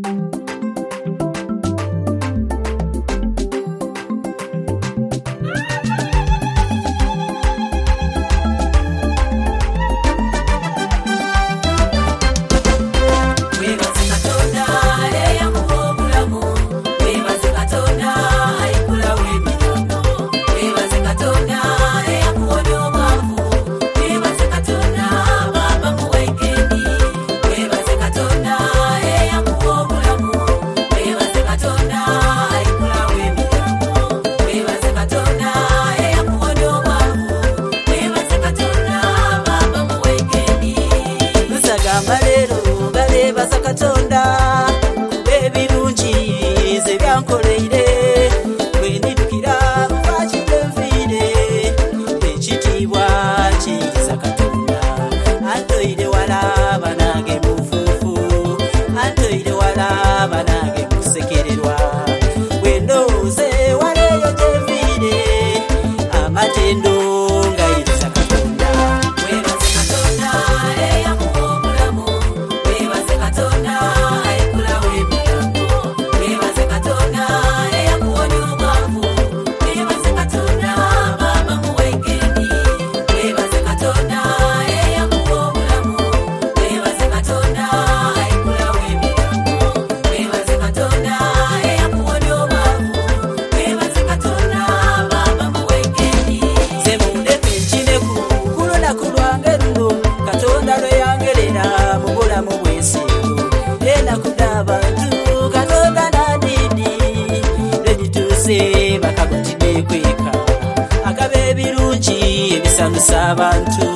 Abantu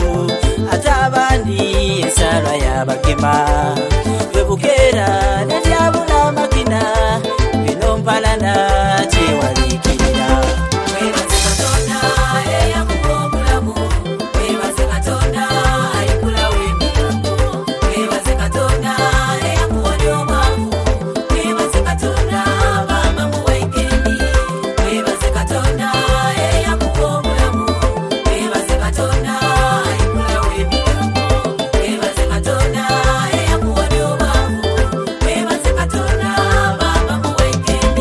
atabandi esara yabagema bebukera netyabula makina binompalana tyewalikirira webaze Katonda eyakuwa obulamu webaze Katonda ayikula w'emirambo webaze Katonda eyakuwonya omwangu webaze Katonda maama mu weekend webaze Katonda eyakuwa obulamu webaze Katonda ayikula w'emirambo webaze Katonda eyakuwonya omwangu webaze Katonda maama mu weekend.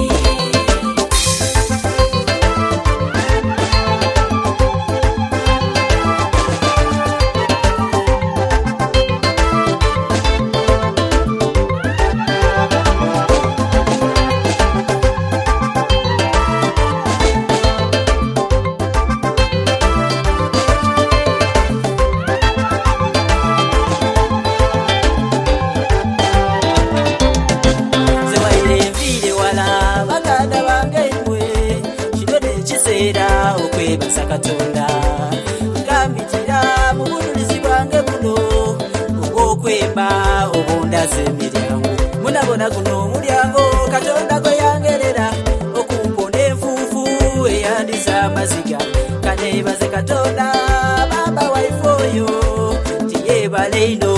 Okwebaza Katonda ngambitira mu bujulizi bwange buno obw'okwemba obundaze emiryango munabona guno omulyango Katonda gwe yangerera okumpona enfuufu eyandiza amaziga kaneebaze Katonda baba waife oyo tiyeebale ino